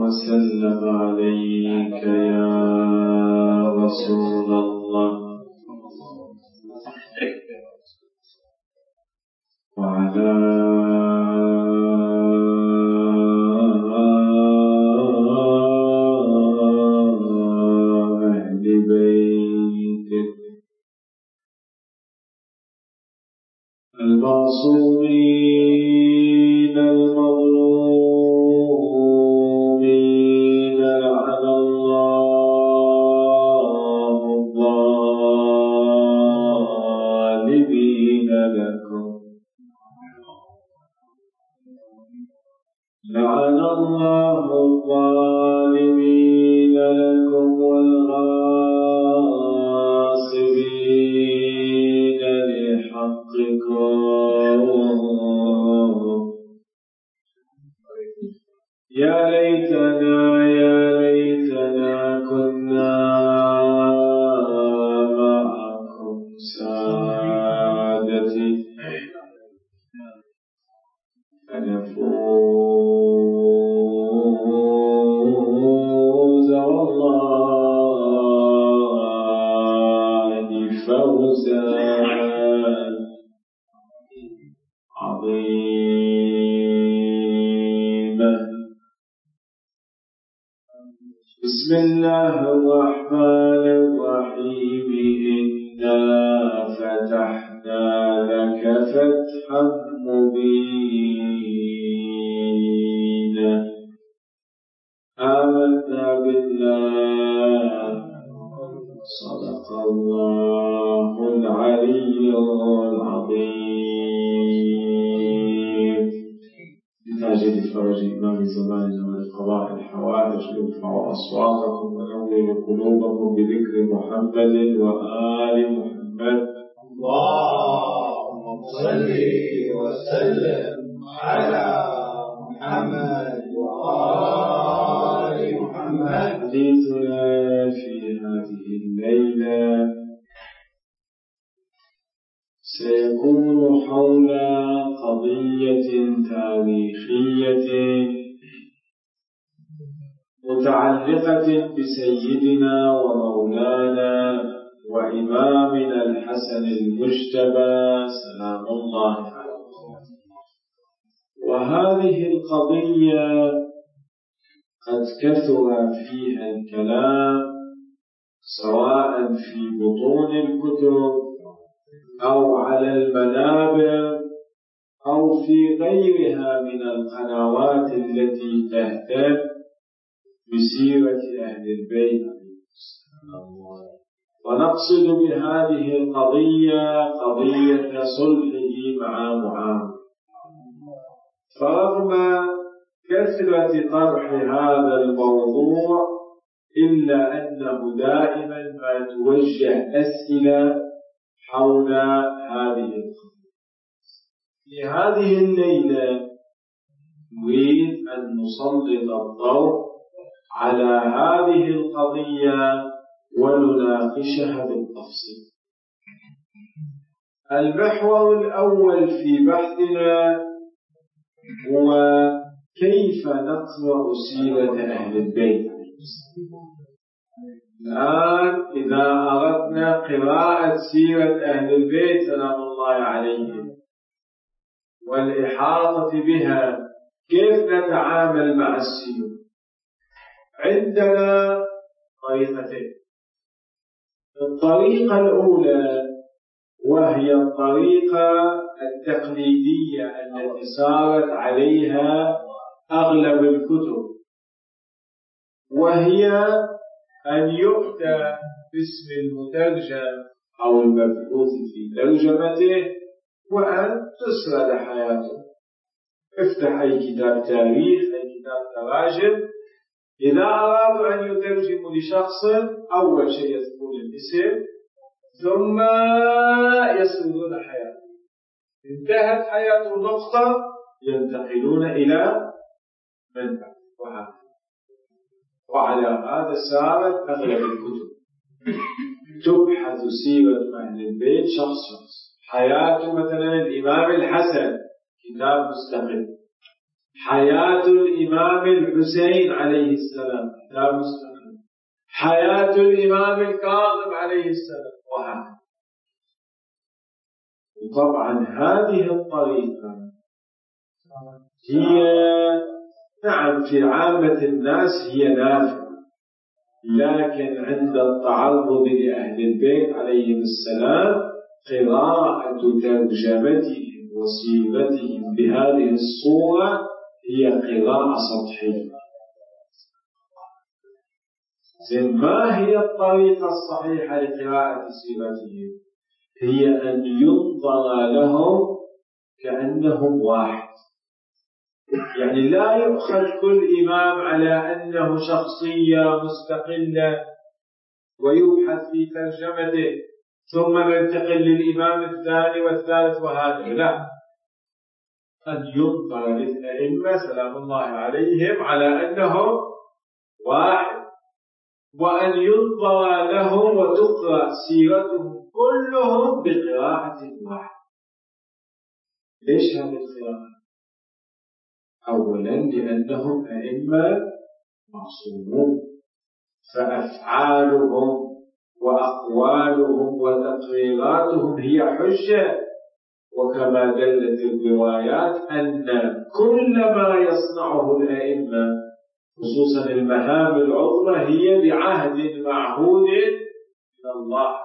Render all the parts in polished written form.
وسلم عليك يا رسول الله وعلى أهل بيتك المعصومين المظلومين لعن الله الظالمين لكم لعن الله الظالمين لكم والغاصبين لحقكم يا ليتنا كنا معكم سادتي فنفوز والله فوزا عظيما. بسم الله الرحمن الرحيم إنا فتحنا لك فتحا مبينا آمنا بالله صدق الله العلي العظيم. بتاجد فرج إمام زماننا من قضاء الحوائج ارفع أصواتكم ونور قلوبكم بذكر محمد وآل محمد. اللهم صل وسلم على محمد وآل محمد. حديثنا في هذه الليلة سيكون حول قضية تاريخية متعلقة بسيدنا ومولانا وإمامنا الحسن المجتبى سلام الله عليه. وهذه القضية قد كثر فيها الكلام سواء في بطون الكتب أو على المنابر أو في غيرها من القنوات التي تهتم بسيرة أهل البيت. ونقصد بهذه القضية قضية صلحه مع معاوية. فرغم كثرة طرح هذا الموضوع إلا أنه دائما ما توجه أسئلة حول هذه القضية. في هذه الليلة نريد أن نسلط الضوء على هذه القضية ونناقشها بالتفصيل. المحور الأول في بحثنا هو كيف نقرأ سيرة أهل البيت. الآن إذا أردنا قراءة سيرة أهل البيت سلام الله عليهم والإحاطة بها، كيف نتعامل مع السيرة؟ عندنا طريقتين. الطريقة الأولى وهي الطريقة التقليدية التي سارت عليها أغلب الكتب، وهي أن يؤتى باسم المترجم أو المبحوث في ترجمته وأن تسرد حياته. افتح أي كتاب تاريخ، أي كتاب تراجم، إذا أرادوا أن يترجموا لشخص أول شيء يذكرون الاسم ثم يسردون حياته. انتهت حياته نقطة ينتقلون إلى منبع وعلى هذا سارت أغلب الكتب. تبحث سيرة أهل البيت شخص. حياة مثلا الإمام الحسن كتاب مستقل، حياة الإمام الحسين عليه السلام كتاب مستقل، حياة الإمام الكاظم عليه السلام، وهكذا. وطبعا هذه الطريقة هي نعم في عامة الناس هي نافعة، لكن عند التعرض لأهل البيت عليهم السلام قراءة ترجمتهم وسيرتهم بهذه الصورة هي قراءة سطحية. ما هي الطريقة الصحيحة لقراءة سيرتهم؟ هي أن ينظر لهم كأنهم واحد، يعني لا يؤخذ كل إمام على أنه شخصية مستقلة ويبحث في ترجمته ثم ننتقل للإمام الثاني والثالث وهذا، لا، أن ينظر للأئمة سلام الله عليهم على أنهم واحد، وأن ينظر لهم وتقرأ سيرتهم كلهم بقراءة واحدة. ليش هذه القراءة؟ أولا لأنهم أئمة معصومون، فأفعالهم وأقوالهم وتقريراتهم هي حجة، وكما دلت الروايات أن كل ما يصنعه الأئمة خصوصا المهام العظمى هي بعهد معهود من الله.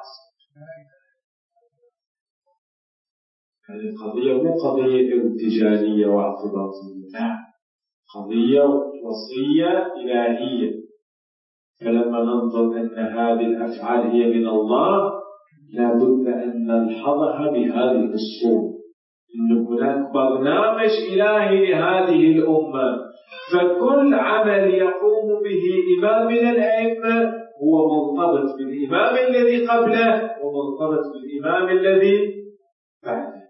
هذه القضية مو قضية ارتجالية واعتباطية، لا، قضية وصية إلهية. فلما ننظر أن هذه الأفعال هي من الله لا بد أن نلحظها بهذه الصورة، إن هناك برنامج إلهي لهذه الأمة، فكل عمل يقوم به إمام من الأئمة هو مرتبط بالإمام الذي قبله ومرتبط بالإمام الذي بعده.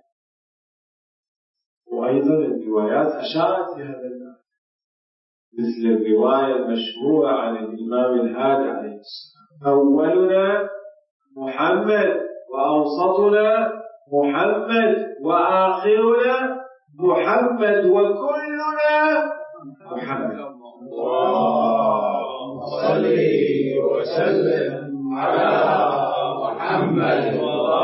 وأيضا الروايات أشارت لهذا المعنى، مثل الرواية المشهورة عن الإمام الهادي عليه السلام: أولنا محمد وأوسطنا محمد وآخرنا محمد وكلنا محمد. اللهم صل وسلم على محمد.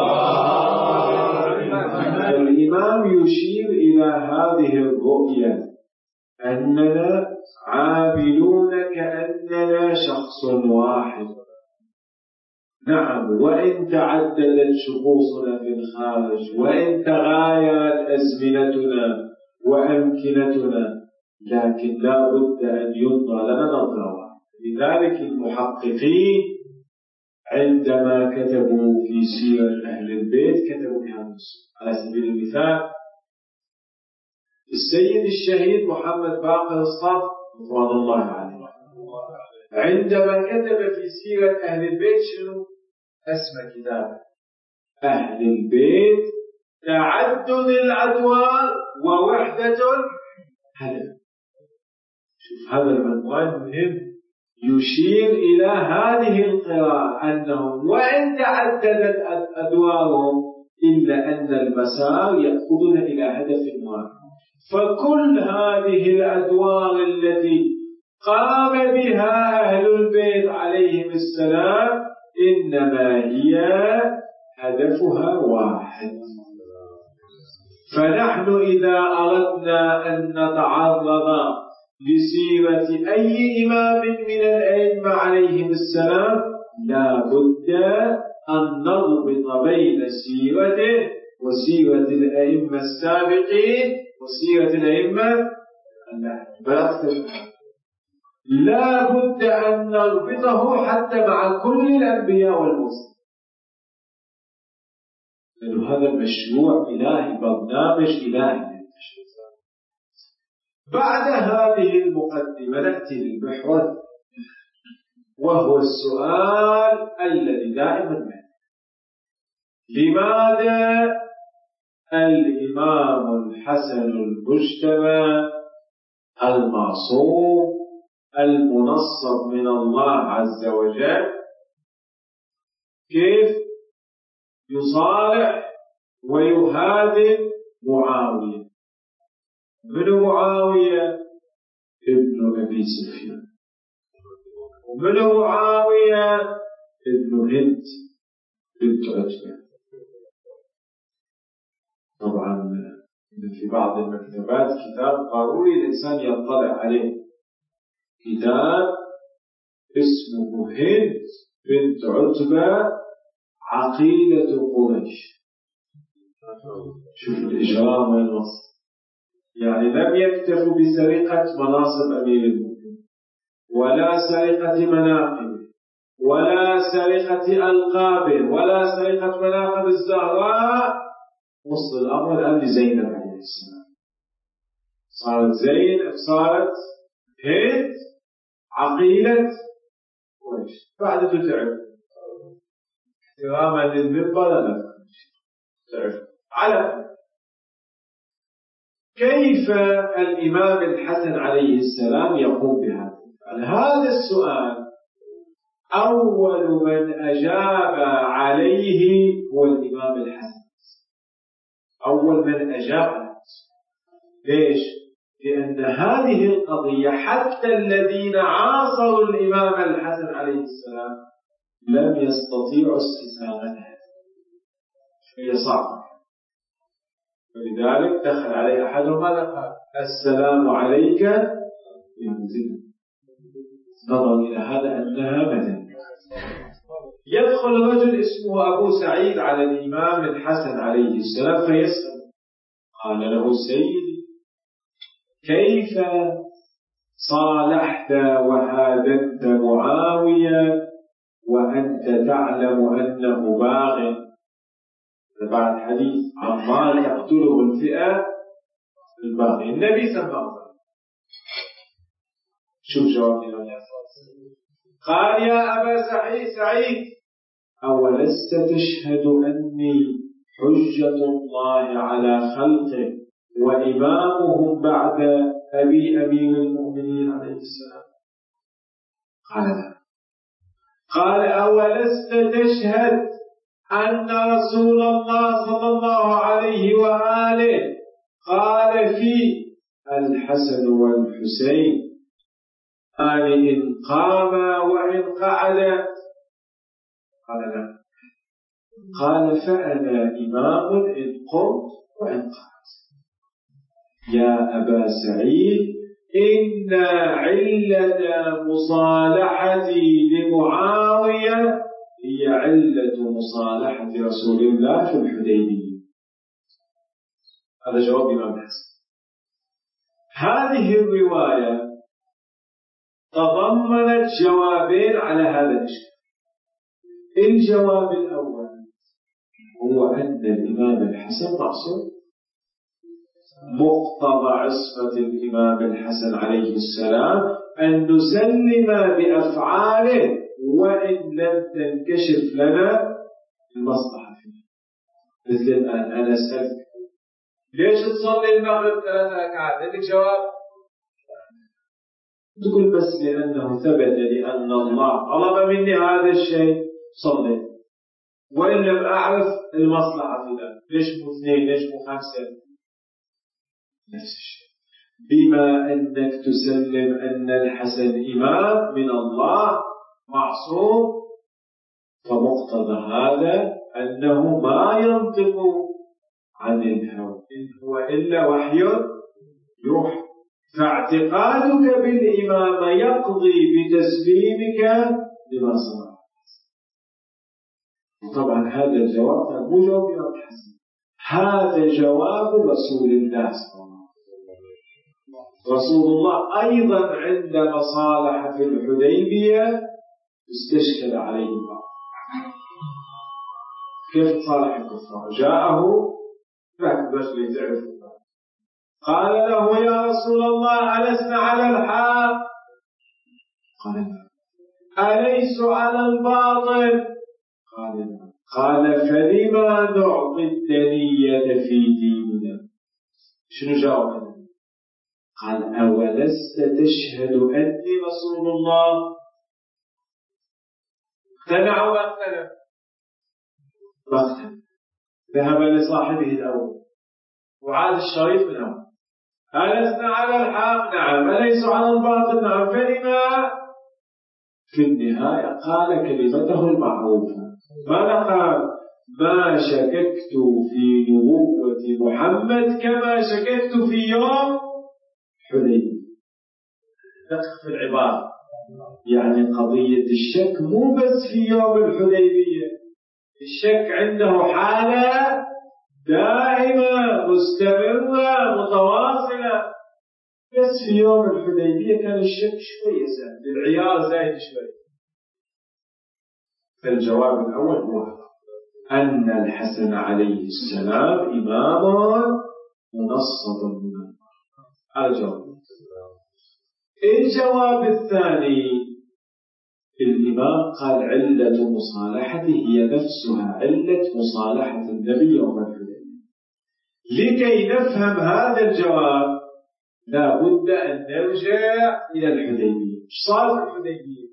الإمام يشير إلى هذه الرؤية أننا عاملون كأننا شخص واحد. نعم، وإن تعددت شخوصنا في الخارج وإن تغايرت أزمنتنا وأمكنتنا، لكن لا بد أن ينظر لنا نظرة. لذلك المحققين عندما كتبوا في سيرة أهل البيت كتبوا بهذا الصورة. على سبيل المثال السيد الشهيد محمد باقر الصف رضوان الله عليه عندما كتب في سيرة أهل البيت شنو اسم كتابه؟ أهل البيت تعدد الأدوار ووحدة الهدف. شوف هذا العنوان مهم، يشير إلى هذه القراءة أنهم وإن تعددت أدوارهم إلا أن المسار يأخذنا إلى هدف واحد. فكل هذه الأدوار التي قام بها أهل البيت عليهم السلام إنما هي هدفها واحد. فنحن إذا أردنا أن نتعرض لسيرة أي إمام من الأئمة عليهم السلام لا بد أن نربط بين سيرته وسيرة الأئمة السابقين وسيرة الأئمة اللاحقين. لا بد أن نربطه حتى مع كل الأنبياء والمرسلين، لأن هذا مشروع إلهي، برنامج إلهي. بعد هذه المقدمة نأتي للمحور، وهو السؤال الذي دائما معنا: لماذا الإمام الحسن المجتبى المعصوم المنصب من الله عز وجل كيف يصالح ويهادن معاوية؟ من معاوية ابن أبي سفيان، ومن معاوية ابن هند بنت عتبة. طبعا في بعض المكتبات كتاب ضروري الإنسان يطلع عليه، كتاب اسمه هند بنت عتبة عقيلة قريش. شوف الإجرام والنص، يعني لم يكتفوا بسرقة مناصب أمير المؤمنين ولا سرقة مناقبه ولا سرقة ألقابه ولا سرقة مناقب الزهراء. وصل الأمر الآن لزينب عليه السلام، صارت هند عقيلة قريش. بعد تعرف احتراما للمنبر لا تعرف على كيف الإمام الحسن عليه السلام يقوم بهذا. هذا السؤال أول من أجاب عليه هو الإمام الحسن، أول من أجاب. ليش؟ لأن هذه القضية حتى الذين عاصروا الإمام الحسن عليه السلام لم يستطيعوا استساغتها، هي صعبة. ولذلك دخل عليه أحدهم ماذا قال؟ السلام عليك بمنزل. نظر إلى هذا أنها مدنية. يدخل رجل اسمه أبو سعيد على الإمام الحسن عليه السلام فيسأل، قال له سيدي كيف صالحت وهادنت معاوية وأنت تعلم أنه باغ؟ بعد حديث عمار يقتله الفئة الباغي، النبي سماه. شوف جواب الإمام قال يا أبا سعيد أولست تشهد أني حجة الله على خلقه وإمامهم بعد أبي أمير المؤمنين عليه السلام؟ قال لا. قال أولست تشهد أن رسول الله صلى الله عليه وآله قال في الحسن والحسين إن قام وإن قعد؟ قال لا. قال فأنا إمام إن قمت وإن قعدت. يا أبا سعيد إن علة مصالحتي لمعاوية هي علة مصالحة رسول الله في الحديبية. هذا جواب الإمام الحسن. هذه الرواية تضمنت جوابين على هذا الإشكال. الجواب الأول هو أن الإمام الحسن معصوم، مقتضى عصمة الإمام الحسن عليه السلام أن نسلم بأفعاله وإن لم تنكشف لنا المصلحة فيه. مثل الآن أنا أسألك ليش تصلي المغرب 3 ركعات؟ عندك جواب؟ تقول بس لأنه ثبت لأن الله طلب مني هذا الشيء صلي، وإن لم أعرف المصلحة في ذلك. ليش مو 2 ليش مو 5؟ نفس الشيء. بما أنك تسلم أن الحسن إمام من الله معصوم، فمقتضى هذا أنه ما ينطق عن الهوى إن هو إلا وحي يوحى. فاعتقادك بالإمامة يقضي بتسليمك لما صنع. طبعا هذا الجواب مو جواب الإمام الحسن، هذا جواب رسول الله صلى الله عليه وسلم. رسول الله أيضا عند مصالح في الحديبية استشكل عليه البعض. كيف تصالح الكفار؟ جاءه فهم رجل تعرف، قال له يا رسول الله ألسنا على الحق؟ قال لا. أليس على الباطل؟ قال لا. قال فلما نعطي الدنية في ديننا؟ شنو جاوب؟ قال أولست تشهد أني رسول الله؟ اقتنع واقتنع. ذهب لصاحبه الأول وعاد الشريف من أول. ألسنا على الحق؟ نعم. أليسوا على الباطل؟ نعم. فلما في النهاية قال كلمته المعروفة. ماذا قال؟ ما شككت في نبوة محمد كما شككت في يوم حديبية. دقق في العبارة، يعني قضية الشك مو بس في يوم الحديبية، الشك عنده حالة دائمة مستمرة متواصلة، بس في يوم الحديبية كان الشك شوية زاد، العيار زايد شوية. فالجواب الأول هو أن الحسن عليه السلام إمام منصب من النار. هذا الجواب. الجواب الثاني، الإمام قال علة مصالحته هي نفسها علة مصالحة النبي يوم الحديبية. لكي نفهم هذا الجواب لا بد أن نرجع إلى الحديبية. ايش صار في الحديبية؟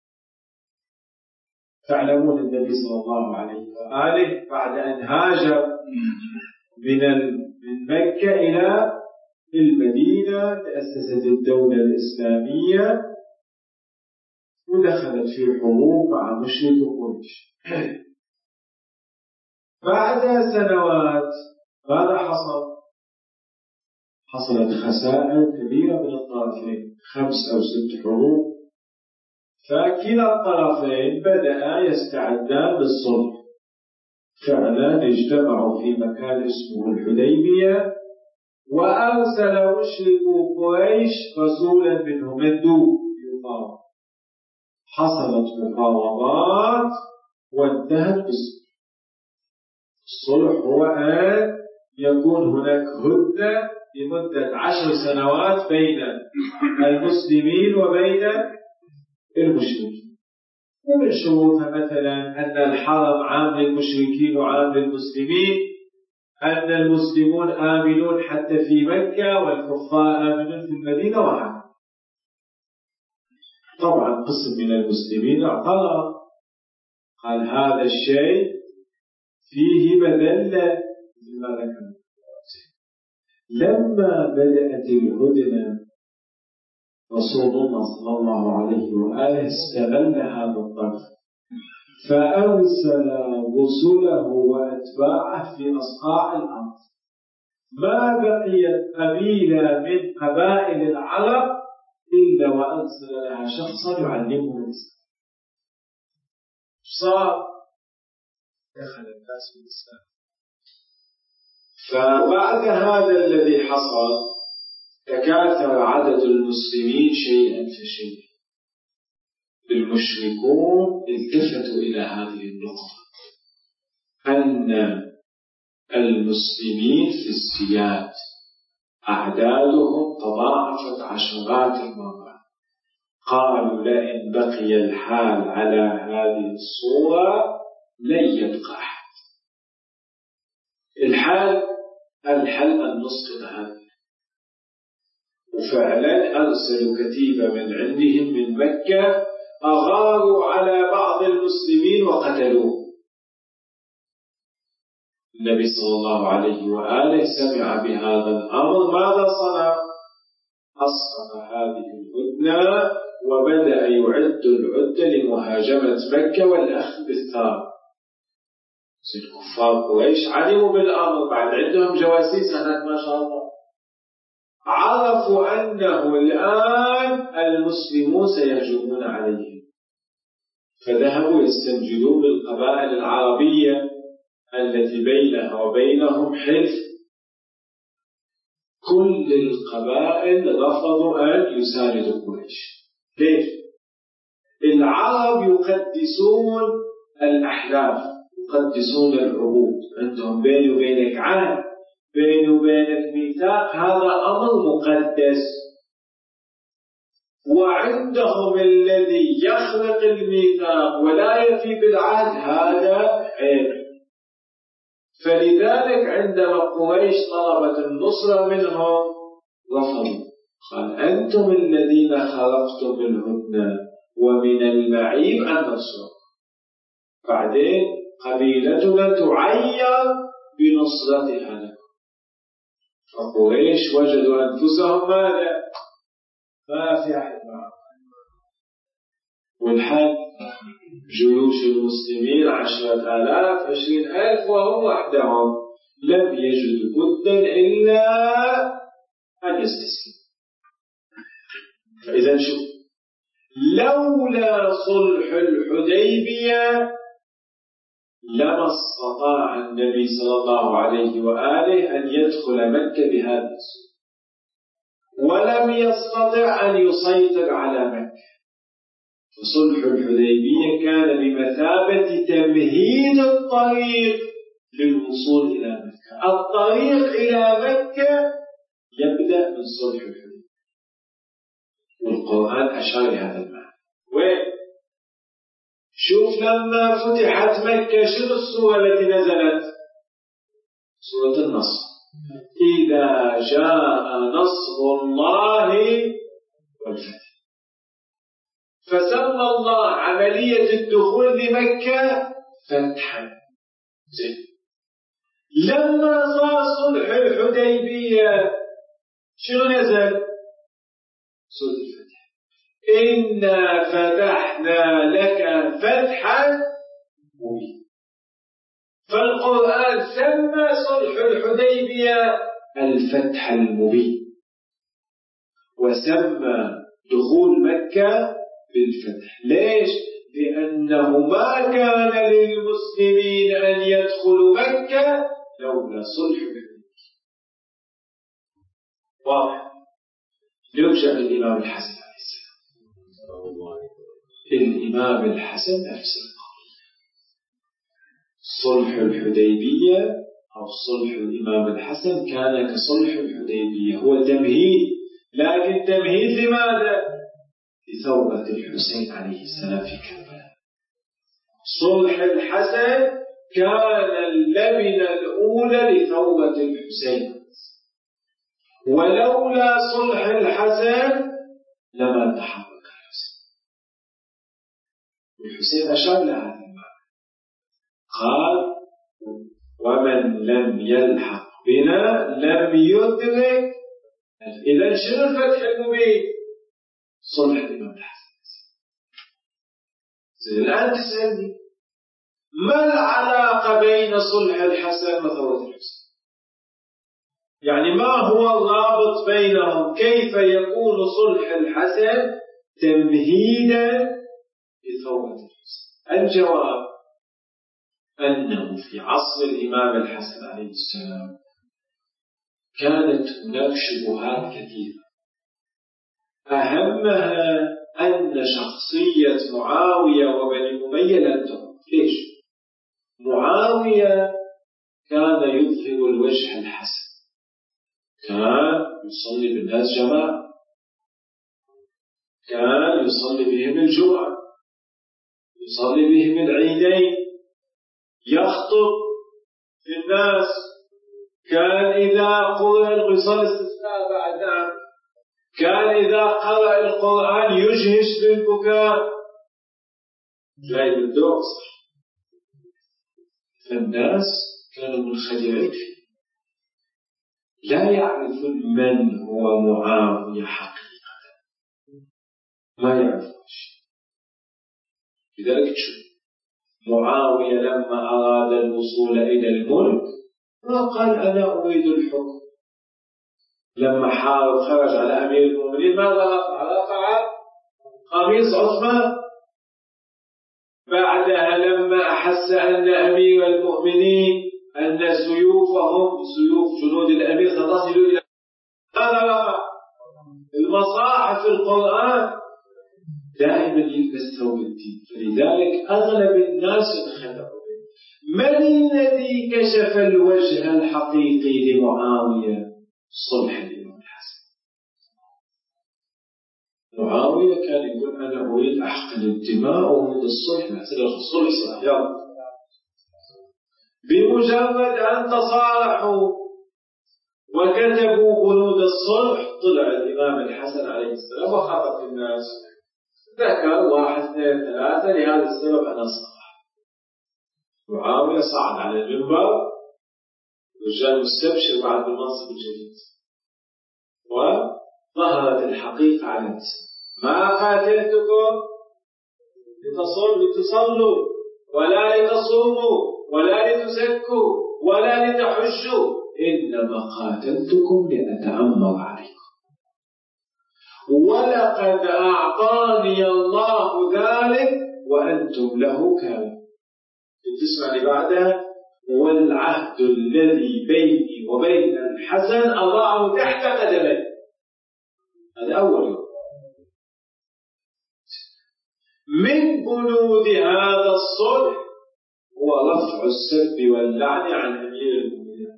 تعلمون النبي صلى الله عليه وآله بعد أن هاجر من مكة إلى المدينة تأسست الدولة الإسلامية ودخلت في حروب مع مشرك قريش. بعد سنوات ماذا حصل؟ حصلت خسائر كبيرة من الطرفين، 5 أو 6 حروب، فكلا الطرفين بدأ يستعدان للصلح. فعلا اجتمعوا في مكان اسمه الحديبية، وأرسل مشركو قريش رسولا منهم مندوب يفاوض. حصلت مفاوضات وانتهت بالصلح. الصلح هو أن يكون هناك هدنة لمدة 10 سنوات بين المسلمين وبين المشركين. ومن شروطها مثلا أن الحرم عام للمشركين وعام للمسلمين، أن المسلمون آمنون حتى في مكة والكفار آمنون في المدينة وهكذا. طبعا قسم من المسلمين اعترض، قال هذا الشيء فيه مذلة. لماذا كان؟ لما بدأت الهدنة رسول الله صلى الله عليه وآله استغل هذا الطرف فأرسل رسله وأتباعه في أصقاع الأرض. ما بقيت قبيلة من قبائل العرب إلا وأرسل لها شخصا يعلمه الإسلام. صار دخل الناس في الإسلام. فبعد هذا الذي حصل تكاثر عدد المسلمين شيئا فشيئا. المشركون التفتوا إلى هذه النقطة، أن المسلمين في الزياد أعدادهم تضاعفت عشرات المرات. قالوا لئن بقي الحال على هذه الصورة لن يبقى أحد. الحل أن نسقط هذه. وفعلا أرسلوا كتيبة من عندهم من مكة أغاروا على بعض المسلمين وقتلوه. النبي صلى الله عليه وآله سمع بهذا الأمر، ماذا صنع؟ أسقط هذه الهدنة وبدأ يعد العدة لمهاجمة مكة والأخذ بالثار. الكفار قريش علموا بالأمر، بعد عندهم جواسيس هناك ما شاء الله، عرفوا أنه الآن المسلمون سيهجمون عليهم، فذهبوا يستنجدون بالقبائل العربية التي بينها وبينهم حلف. كل القبائل رفضوا أن يساندوا قريش. ليش؟ العرب يقدسون الأحلاف، يقدسون العهود، عندهم بيني وبينك عهد، بيني وبينك ميثاق، هذا أمر مقدس. وعندهم الذي يخلق الميثاق ولا يفي بالعهد هذا عيب. فلذلك عندما قريش طلبت النصرة منهم رفضوا، قال أنتم الذين خلقتم الهدنة ومن المعيب أن ننصركم. بعدين قبيلتنا تعير بنصرتها لكم. فقريش وجدوا أنفسهم ماذا؟ ما في أحد معهم، والحد جيوش المسلمين 10,000 20,000 وهم وحدهم لم يجدوا بدا إلا أن يستسلموا. فإذا شوف، لولا صلح الحديبية لما استطاع النبي صلى الله عليه وآله أن يدخل مكة بهذا السوء، ولم يستطع أن يسيطر على مكة. فصلح الحديبية كان بمثابة تمهيد الطريق للوصول إلى مكة. الطريق إلى مكة يبدأ من صلح الحديبية، والقرآن أشار لهذا المعنى. وين؟ شوف لما فتحت مكة شنو السورة التي نزلت؟ سورة النصر. إذا جاء نصر الله والفتح. فسمى الله عملية الدخول لمكة فتحا. لما صار صلح الحديبية شنو نزل؟ سورة الفتح. إنا فتحنا لك فتحا مبينا. فالقرآن سمى صلح الحديبية الفتح المبين، وسمى دخول مكة بالفتح. ليش؟ لأنه ما كان للمسلمين أن يدخلوا مكة لولا صلح الحديبية. واضح؟ نرجع للإمام الحسن عليه السلام. الإمام الحسن نفس القول. صلح الحديبية أو صلح الإمام الحسن كان كصلح الحديبية، هو تمهيد، لكن تمهيد لماذا؟ لثورة الحسين عليه السلام في كربلاء. صلح الحسن كان اللبنة الأولى لثورة الحسين، ولولا صلح الحسن لما تحرك الحسين. والحسين أشار لهذا المعنى، قال ومن لم يلحق بنا لم يدرك. إذا شنو الفتح المبين؟ صلح الإمام الحسن. الآن تسألني ما العلاقة بين صلح الحسن وثورة الحسين؟ يعني ما هو الرابط بينهم؟ كيف يكون صلح الحسن تمهيدا لثورة الحسين؟ الجواب أنه في عصر الإمام الحسن عليه السلام كانت هناك شبهات كثيرة، أهمها أن شخصية معاوية وبني أمية لم تكن. ليش؟ معاوية كان يظهر الوجه الحسن، كان يصلي بالناس جماعة، كان يصلي بهم الجمعة، يصلي بهم العيدين، يخطب في الناس، كان إذا قرأ الغسل استثناء بعد، كان إذا قرأ القرآن يجهش بالبكاء جاي بالدوس. فالناس كانوا منخدعين فيه، لا يعرفون من هو معاوية حقيقة، ما يعرفون شيء. لذلك شوف، معاوية لما أراد الوصول إلى الملك ما قال أنا أريد الحكم. لما حارب خرج على أمير المؤمنين ماذا رفع؟ رفع قميص عثمان. بعدها لما أحس أن أمير المؤمنين أن سيوفهم سيوف جنود الأمير ستصل إلى ماذا رفع؟ المصاحف القرآن. دائما يلبس ثوب الدين، فلذلك أغلب الناس انخدعوا. من الذي كشف الوجه الحقيقي لمعاوية؟ صلح الإمام الحسن. معاوية كان يقول أنا أريد أحقن الدماء ومن الصلح نحسن الصلح صلح يلا. بمجرد أن تصارحوا وكتبوا بنود الصلح طلع الإمام الحسن عليه السلام وخطب الناس، ذكر 1 2 3 لهذا السبب أنا صلح. معاوية صعد على المنبر رجال مستبشر بعد بالمنصب الجديد، وظهرت الحقيقة على النساء. ما قاتلتكم لتصلوا ولا لتصوموا ولا لتزكوا ولا لتحجوا، إنما قاتلتكم لأتأمر عليكم، ولقد أعطاني الله ذلك وأنتم له كارهون. تسمع لي بعدها: والعهد الذي بيني وبين الحسن أضعه تحت قدمي. هذا أول يوم. من بنود هذا الصلح هو رفع السب واللعن عن أمير المؤمنين.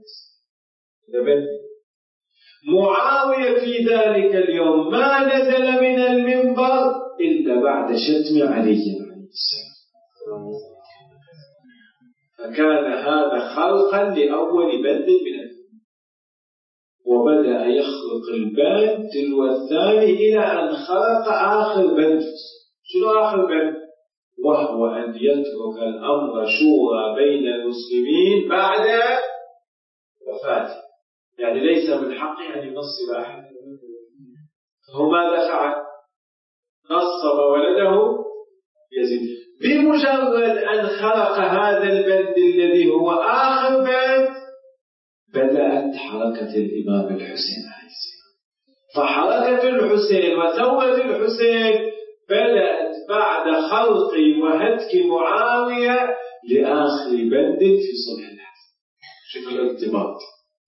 معاوية في ذلك اليوم ما نزل من المنبر إلا بعد شتم علي عليه السلام، فكان هذا خلقا لأول بند من الدين، وبدأ يخلق البند تلو الثاني إلى أن خلق آخر بند. شنو آخر بند؟ وهو أن يترك الأمر شورى بين المسلمين بعد وفاته، يعني ليس من حقه أن ينصب أحد. هو ماذا فعل؟ نصب ولده يزيد. بمجرد أن خلق هذا البند الذي هو آخر بند، بدأت حركة الإمام الحسين عليه السلام. فحركة الحسين وثورة الحسين بدأت بعد خلق وهتك معاوية لآخر بند في صلح الحسن. شوف الارتباط.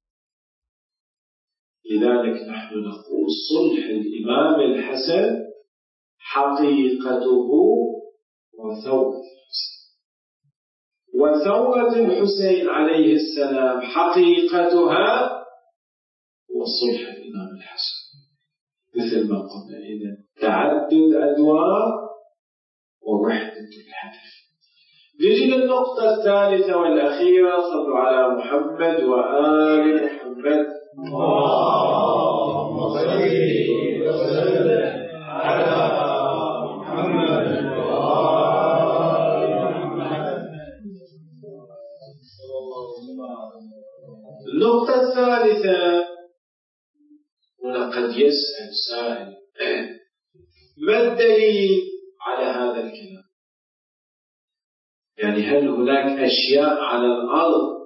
لذلك نحن نقول صلح الإمام الحسن حقيقته وثورة الحسين، وثورة الحسين عليه السلام حقيقتها وصلح الإمام الحسن. مثل ما قلنا إذن تعدد أدوار ووحدة الهدف. نجي للنقطة الثالثة والأخيرة. صلوا على محمد وآل محمد. اللهم صل وسلم على محمد وآل محمد. النقطة الثالثة، هنا قد يسأل سائل: ما الدليل على هذا الكلام؟ يعني هل هناك أشياء على الأرض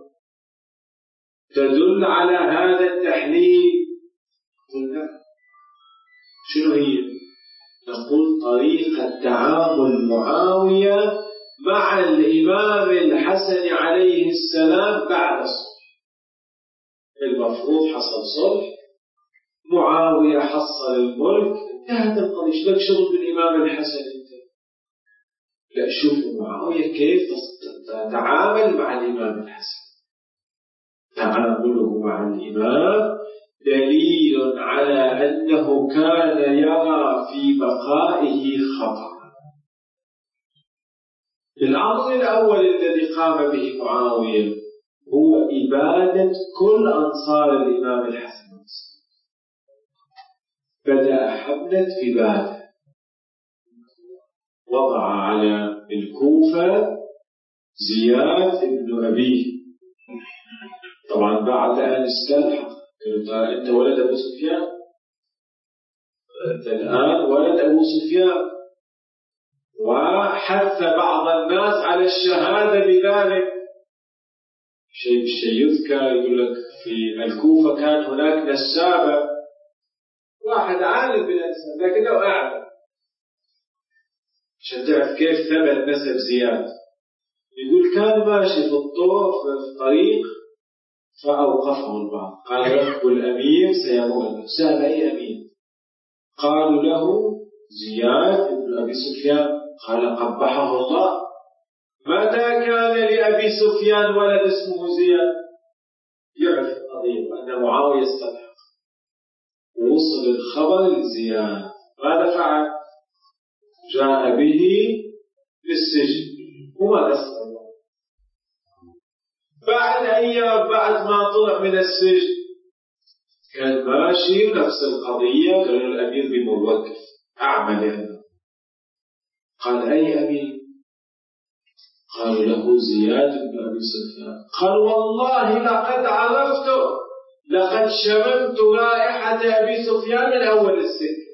تدل على هذا التحليل؟ قلنا شنو هي؟ نقول طريقة تعامل معاوية مع الإمام الحسن عليه السلام بعد الصلح. المفروض حصل صلح، معاوية حصل الملك، انتهت القضية. ايش لك شغل بالإمام الحسن انت؟ لا، شوفوا معاوية كيف تتعامل مع الإمام الحسن. تعامله مع الإمام دليل على أنه كان يرى في بقائه خطأ. الأمر الأول الذي قام به معاوية هو إبادة كل أنصار الإمام الحسن. بدأ حملة إبادة، وضع على الكوفة زياد بن أبيه. طبعا بعد أن استلحق، أنت ولد أبو سفيان، أنت الآن ولد أبو سفيان، وحث بعض الناس على الشهادة بذلك. شيء يذكر، يقول لك في الكوفة كان هناك نسابة، واحد عالم بالأنساب لكنه أعلم، عشان تعرف كيف ثبت نسب زياد. يقول كان ماشي في الطريق فأوقفه البعض، قال ركب الأمير سيموت. سأل أي أمير؟ قالوا له زياد بن أبي سفيان. قال قبحه الله، متى كان لأبي سفيان ولد اسمه زياد؟ يعرف القضية أن معاوية استلحق، ووصل الخبر لزياد. ماذا فعل؟ جاء به للسجن. وماذا صار؟ بعد أيام بعد ما طلع من السجن كان ماشي نفس القضية. قالوا الأمير بموقف أعمل يعني. قال أي أمير؟ قال له زياد بن أبي سفيان، قال والله لقد عرفته، لقد شممت رائحة أبي سفيان من أول السكة.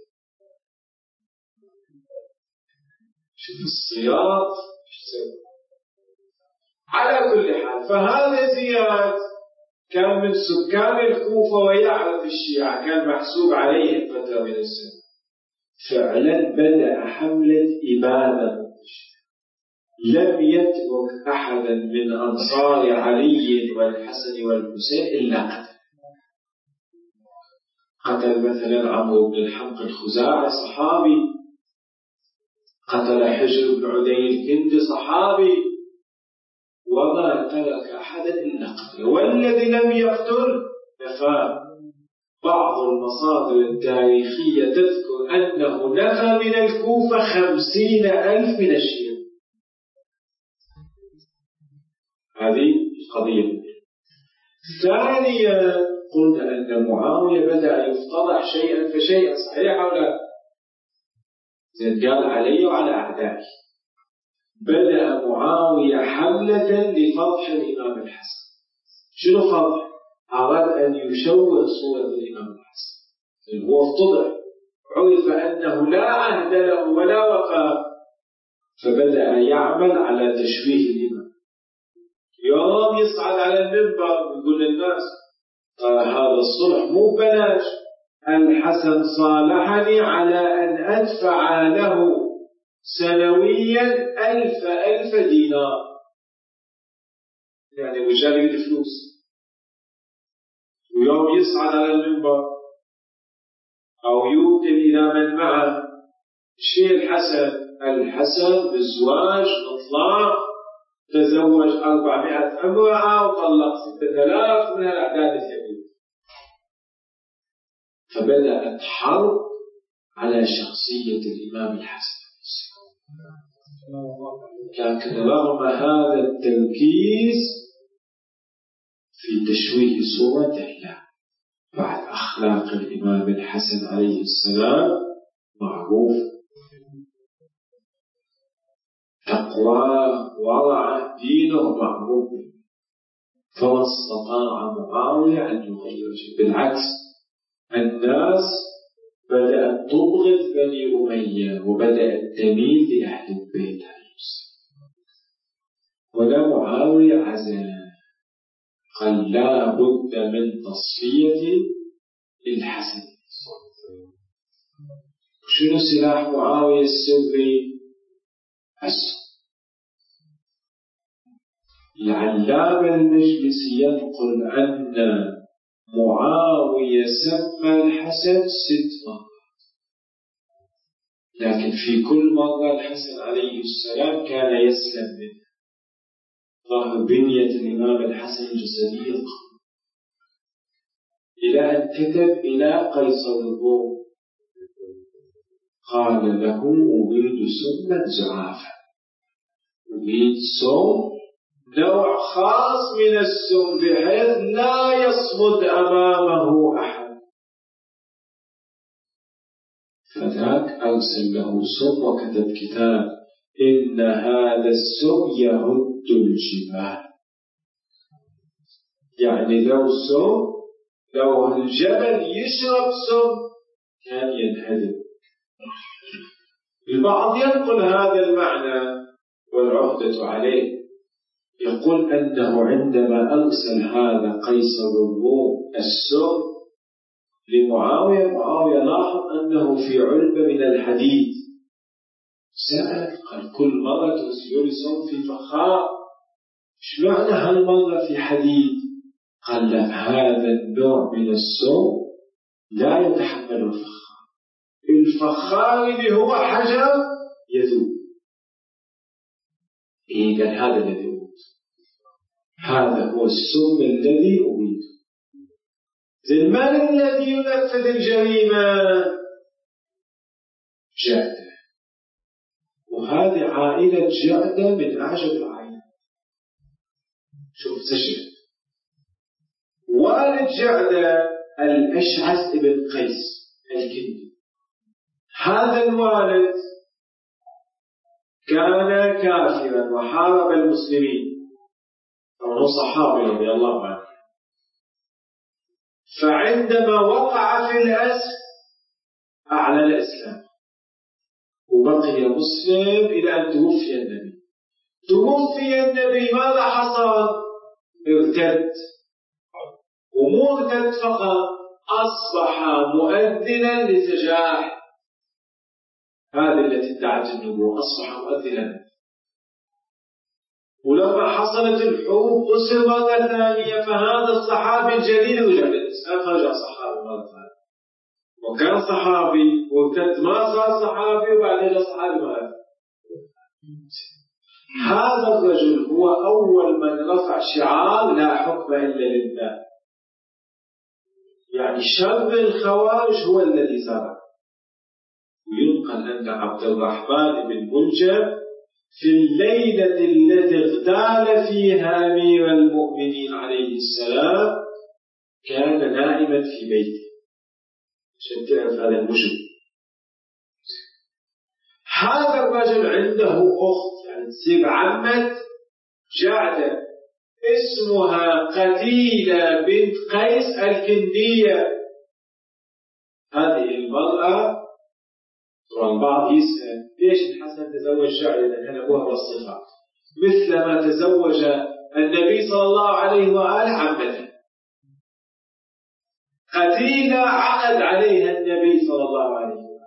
شوف الصياط. على كل حال، فهذا زياد كان من سكان الكوفة ويعرف الشيعة، كان محسوب عليه فترة من السنة. فعلا بدأ حملة إبادة، لم يترك أحدا من أنصار علي والحسن والحسين إلا قتل مثلا عمرو بن الحمق الخزاعي صحابي، قتل حجر بن عدي الكندي صحابي، وما ترك أحدا إلا قتله. والذي لم يقتل نفى. بعض المصادر التاريخية تذكر أنه نفى من الكوفة 50,000 من الشيعة. هذه القضية. ثانيا، قلنا أن معاوية بدأ يفتضح شيئا فشيئا، صحيح أو لا؟ زين قال علي وعلى أعدائي. بدأ معاوية حملة لفضح الإمام الحسن. شنو فضح؟ أراد أن يشوه صورة الإمام الحسن. هو افتضح، عرف أنه لا عهد له ولا وفاء، فبدأ يعمل على تشويه الإمام. يوم يصعد على المنبر ويقول للناس هذا الصلح مو ببلاش، الحسن صالحني على أن أدفع له سنويا 1000 دينار، يعني الرجال يريد فلوس. ويوم يصعد على المنبر أو يوكل إلى من معه شيء الحسن بزواج إطلاق تزوج 400 امرأة وطلق 6000 من الأعداد الكبيرة. فبدأت حرب على شخصية الإمام الحسن، لكن رغم هذا التركيز في تشويه صورته، لا، بعد أخلاق الإمام الحسن عليه السلام معروف، تقوى ورع دينه معروف، فما استطاع معاوية أن يغير شيء. بالعكس، الناس بدأت تبغض بني أمية وبدأت تميل لأهل البيت ولا معاوية عزم، قال لا بد من تصفية الحسن. شنو سلاح معاوية السري؟ العلامة المجلسي ينقل أن معاوية سمى الحسن 6 مرات، لكن في كل مرة الحسن عليه السلام كان يسلم منه. ظهر بنية الإمام الحسن الجسدية إلى أن كتب إلى قيصر الروم قال له أريد سما زعافا، أريد سم نوع خاص من السم بحيث لا يصمد أمامه أحد. فذاك أرسل له سم وكتب كتاب إن هذا السم يهد الجبال، يعني لو الجبل يشرب سم كان ينهدم. البعض ينقل هذا المعنى والعهدة عليه، يقول أنه عندما أرسل هذا قيصر الروم السم لمعاوية، معاوية لاحظ أنه في علبة من الحديد، سأل قال كل مرة ترسل لي سم في فخار، إيش معنى هالمرة في حديد؟ قال لا، هذا النوع من السم لا يتحمل الفخار، الفخار اللي هو حجر يذوب. قال هذا الذي أريد، هذا هو السم الذي أريد. من الذي ينفذ الجريمة؟ جعدة. وهذه عائلة جعدة من أعجب العائلات. شوف سجل والد جعدة الأشعث ابن قيس الكندي. هذا الوالد كان كافرا وحارب المسلمين، أو صحابي رضي الله عنه، فعندما وقع في الأسر أعلن الإسلام وبقي مسلم إلى أن توفي النبي. توفي النبي ماذا حصل؟ ارتد، ومو ارتد فقط، أصبح مؤذنا لسجاح. هذه التي ادعت النبوة، أصبح مؤذنا. ولما حصلت الحروب أسر مرة ثانية، فهذا الصحابي الجليل وجد رجع صحابي مرة ثانية، وكان صحابي وارتد ما صار صحابي، وبعدين جاء صحابي مرة. هذا الرجل هو أول من رفع شعار لا حكم إلا لله. يعني شر الخوارج هو الذي زرع. وينقل أن عبد الرحمن بن ملجم في الليلة التي اغتال فيها أمير المؤمنين عليه السلام كان نائما في بيته، عشان تعرف هذا المجرم. هذا الرجل عنده أخت، يعني تصير عمة جعدة، اسمها قتيلة بنت قيس الكندية. هذه المرأة، طبعا البعض يسأل ليش الحسن تزوج جعدة إذا كان أبوها والصفات، مثل ما تزوج النبي صلى الله عليه وآله عمته. قتيلة عقد عليها النبي صلى الله عليه وآله،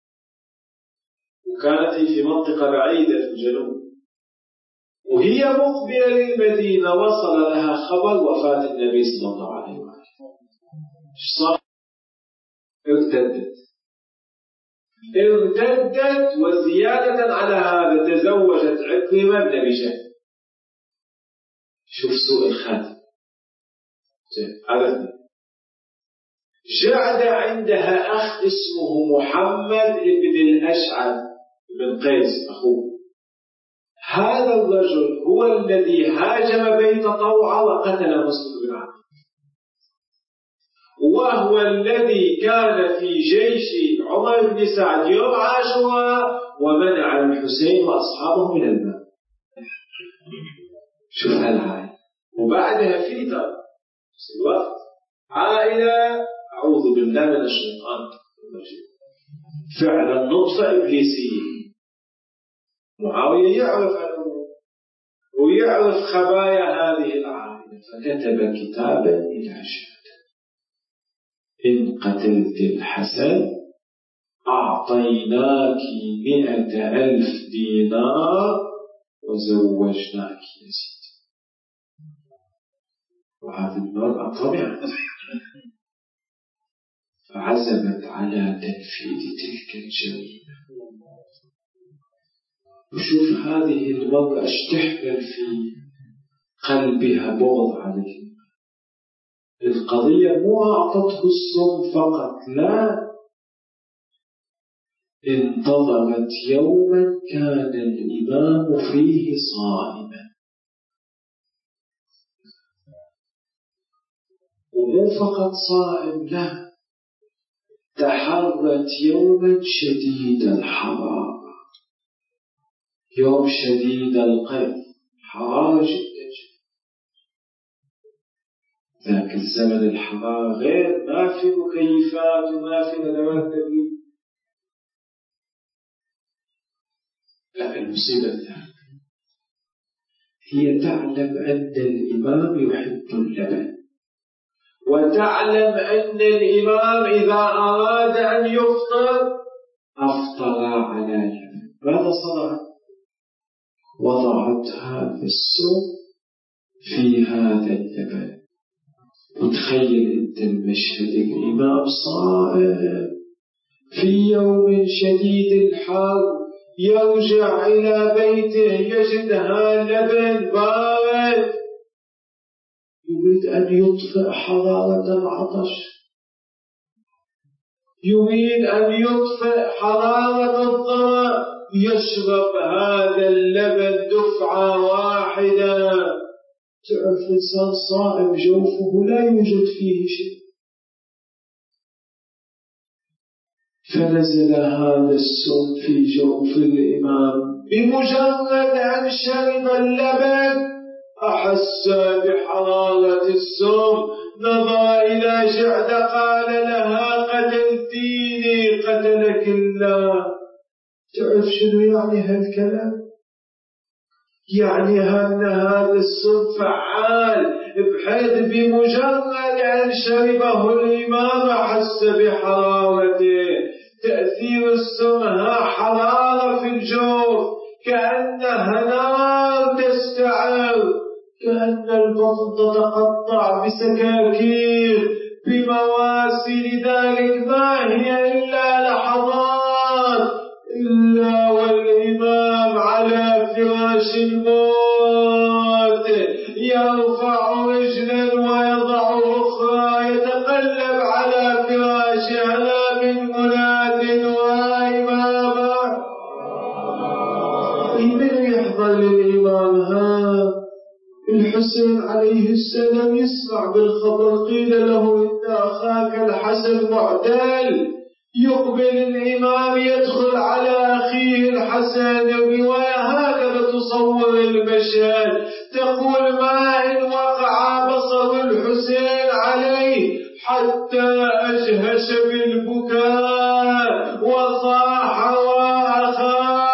وكانت في منطقة بعيدة في الجنوب، وهي مقبلة للمدينة وصل لها خبر وفاة النبي صلى الله عليه وآله. صار ارتدت، وزيادة على هذا تزوجت عكرمة بن أبي جهل. شوف سوء الخاتم. عرفنا جعدة عندها أخ اسمه محمد بن الأشعث بن قيس أخوه. هذا الرجل هو الذي هاجم بيت طوعة وقتل مسلم بن عمرو، وهو الذي كان في جيش عمر بن سعد يوم عاشوراء ومنع الحسين وأصحابه من الماء. شوف هالعائلة. وبعدها في الوقت عائلة أعوذ بالله من الشيطان الرجيم، فعلا نطفة إبليسية. معاوية يعرف الأمور ويعرف خبايا هذه العائلة، فكتب كتابا إلى جعدة: إن قتلت الحسن أعطيناك 100,000 دينار وزوجناك يزيد. وهذه المرأة طمعت فعزمت على تنفيذ تلك الجريمة. وشوف هذه المرأة اشتحمل في قلبها بغض عليه. القضية مو أعطته السم فقط، لا، انتظرت يوما كان الإمام فيه صائما، ومو فقط صائم، لا، تحرت يوما شديد الحرارة، يوم شديد القيظ، حرارة جدا. ذاك الزمن الحرارة غير، ما في مكيفات وما في ندوات تبريد. لا، المصيبة الثانية هي تعلم أن الإمام يحب اللبن، وتعلم أن الإمام إذا أراد أن يفطر أفطر على لبن. ماذا صنعت؟ وضعت هذا السم في هذا اللبن. وتخيل أنت المشهد، الإمام صائم في يوم شديد الحر، يرجع إلى بيته يجد هذا اللبن بارد، يريد أن يطفئ حرارة العطش، يريد أن يطفئ حرارة الظمأ، يشرب هذا اللبن دفعة واحدة. تعرف إنسان صائم جوفه لا يوجد فيه شيء، فنزل هذا السم في جوف الإمام. بمجرد أن شرب اللبن أحس بحرارة السم، نظر إلى جعد قال لها قتلتيني قتلك الله. تعرف شنو يعني هالكلام؟ يعني أن هذا السم فعال، بحيث بمجرد أن شربه الإمام أحس بحرارته. تأثير السم حرارة في الجوف، كأنها نار تستعر، كأن البطن تتقطع بسكاكين بمواسي. لذلك ما هي إلا لحظات، إلا والإمام على فراش الموت يرفع رجلا ويضع أخرى، يتقلب على فراشها من مناد وإمامه. من يحضر للإمام؟ الحسين عليه السلام يسمع بالخبر، قيل له إن أخاك الحسن معدل. يقبل الإمام يدخل على أخيه الحسن. الرواية هكذا تصور المشهد، تقول ما إن وقع بصر الحسين عليه حتى أجهش بالبكاء وصاح وأخاه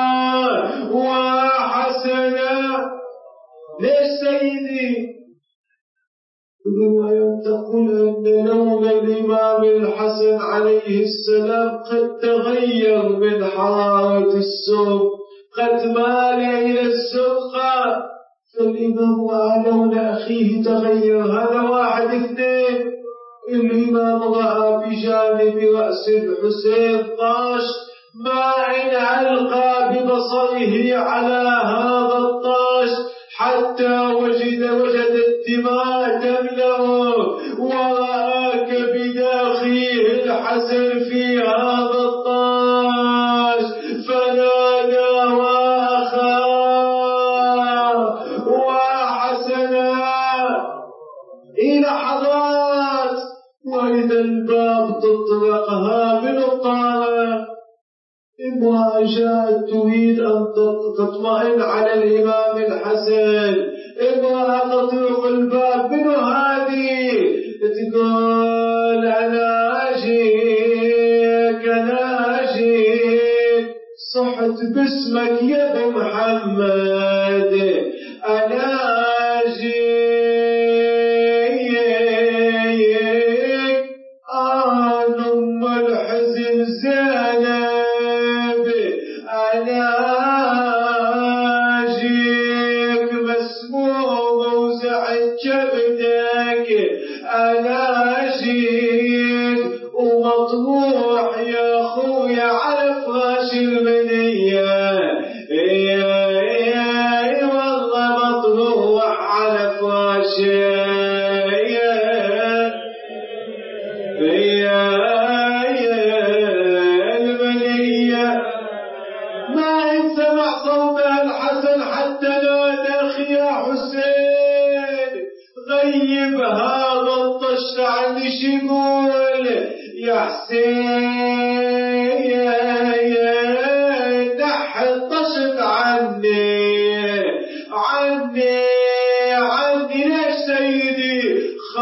وحسنا. ليش سيدي؟ الرواية تقول أن لون الإمام الحسن عليه السلام قد تغير من حرارة السم، قد مال إلى السرقة. فالإمام رأى لون أخيه تغير. هذا واحد. اثنين، الإمام رأى بجانب رأس الحسين طاش ماء ألقى ببصره على هذا الطاش حتى وجد الدماء تملأه، ورأى كبد أخيه الحسن في هذا الطاش، فنادى وأخاه وحسنا إلى حضرات. وإذا الباب تطرقها من الطارق، امرأة جاءت تريد أن تطمئن على الإمام الحسن. امرأة تطرق الباب، من هذه؟ تقول أنا أجيك أنا أجيك، صحت باسمك يا أبو محمد، أنا أجيك أم الحزن زينب، أنا أجيك مسموم وزعج كبدك، أنا أجيك ومطروح يا أخويا على فراش المنية. والله مطروح على فراش المنية. ما إن سمع صوتها الحسن حتى نادى أخي يا حسين غيب هذا الطشت عني. شيقول يا حسين نح الطشت عني ليش سيدي؟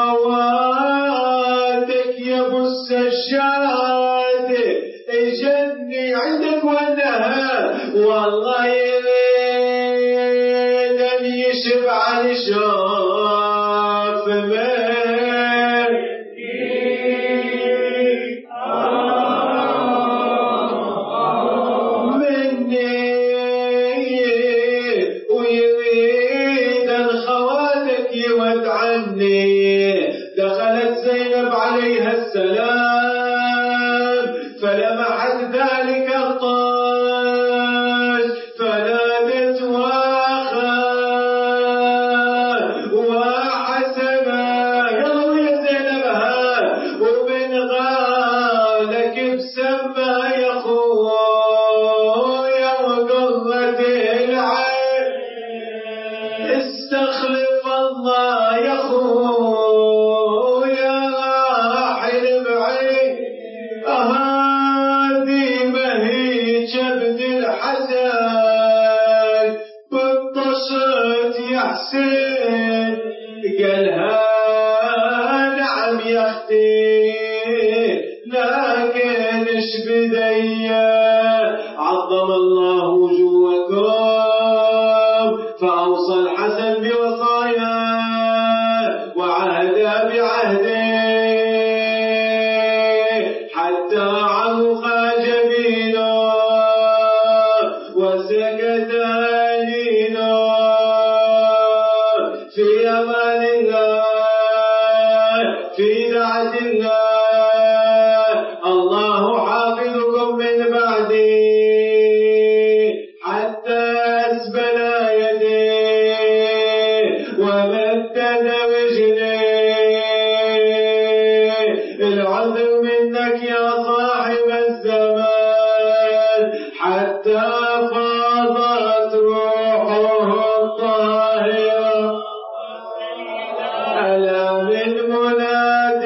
خواتك يا ابو السجاد جني عندك وانها والله يريد ان يشبع الشاف مني ويريد الخواتك يود عني. دخلت زينب عليها السلام فلمحت ذلك الطاش فنادت وحسنا يلا يا زينب ومن غالك بسمى يا خويا وقرة العين استخلف الله يا خويا. حسين قالها نعم يا اختي لكن ايش بدي عظم الله وجوهكم فأوصى الحسن بوصايا وعهد بعهده حتى عرق جبينه وسكت أنينه في أمان الله في دعة الله الله حافظكم من بعدي حتى أسبل يديه ومدد رجليه العذر منك يا صاحب الزمان حتى فاضت روحه الطاهرة ألا من مناد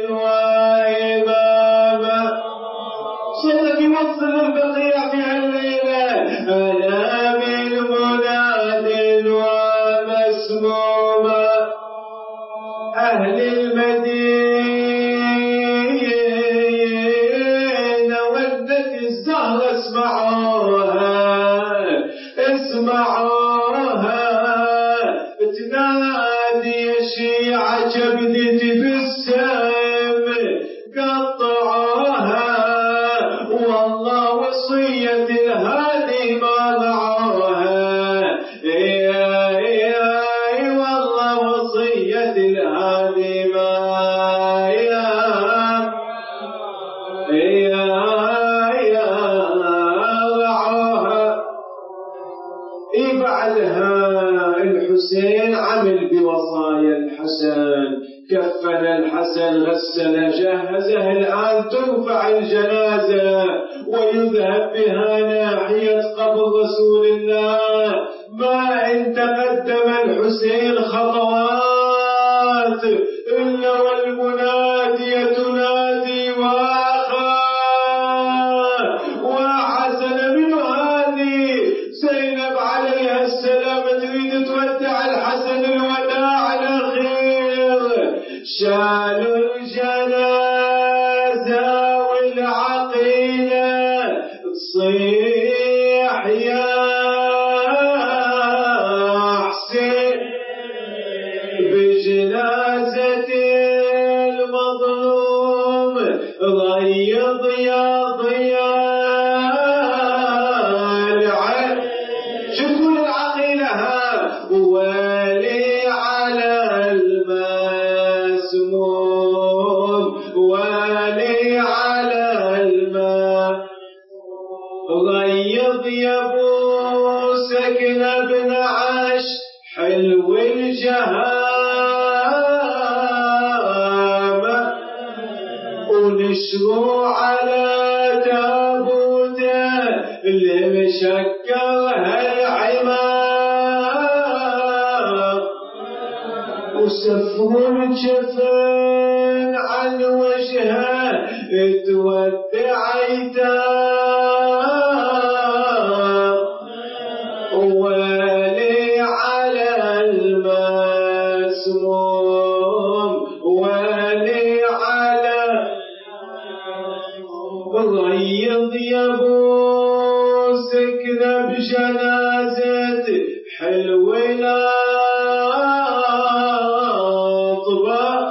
وإمامة صوتك يوصل البقيع في هالليلة ألا من مناد ومسمومة أهل المدينة ودت الزهر اسمعوها تنادي الشيعة جبدت بالسم قطعوها والله وصية الهادي ما ضعوها والله وصية الهادي ما ضعوها بعدها الحسين عمل بوصايا الحسن كفن الحسن غسل جهزه الآن ترفع الجنازة ويذهب بها ناحية قبر رسول الله ما إن تقدم الحسين خطوات إلا والمنادية تنادي وحسن من هذه زينب عليها السلام تريد تودع الحسن الوداع الأخير شالوا الجنازة والعقيلة تصيح يا حسين بجنازة المظلوم ضيض يا ضياء شو تقول العقيلة ولي على المسموم ولي على الماء غيض يا ابو سكن ابن عش حلو الجهامة ونشروا على تابوته اللي مشكر هالعمام وسفروا الجفن عن وجهه تودع عيتام ولي على المسموم ولي على غيض يا ابو سكنه بجنازة حلو لاطبة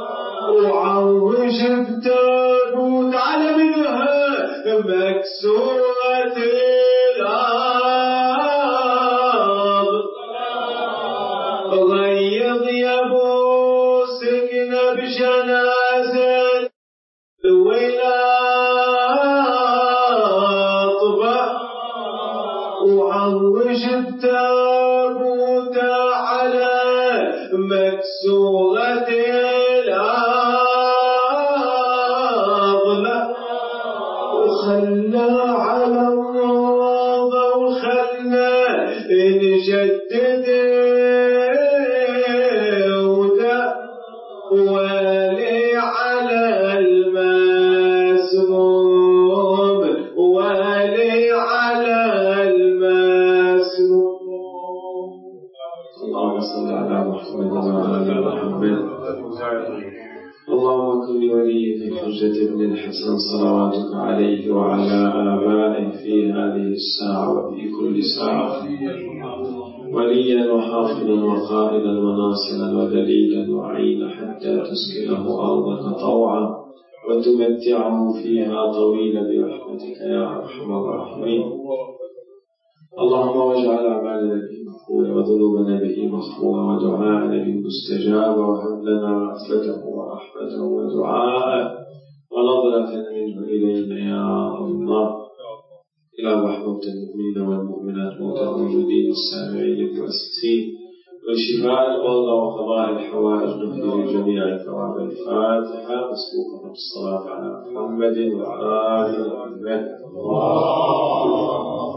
وعوج بتابوت على منها مكسورة الأرض غيض يا ابو سكنه بجنازة ولاطبة وعوج بتابوت على مكسورة الأرض وخلى على الروضة وخلى نجدد ولي على المسموم ولي على المسموم اللهم صل محمد وآل محمد. اللهم كن لوليك حجة بن الحسن صلواتك عليه وعلى آبائه في هذه الساعة وفي كل ساعة وليا وحافظا وقائدا وناصرا ودليلا وعينا حتى تسكنه أرضك طوعا وتمتعه فيها طويلا برحمتك يا أرحم الراحمين. اللهم واجعل أعمالنا به مغفورة وذنوبنا به مغفورة ودعاءنا به مستجابة وهب لنا رأفته ورحمته ودعاءه ونظرة منه إلينا يا الله. إلى رحمة المؤمنين والمؤمنات موتى الموجودين السامعين المؤسسين وشفاء المرضى وقضاء الحوائج نهدي لجميع ثواب الفاتحة مسبوقة بالصلاة على محمد وآل محمد.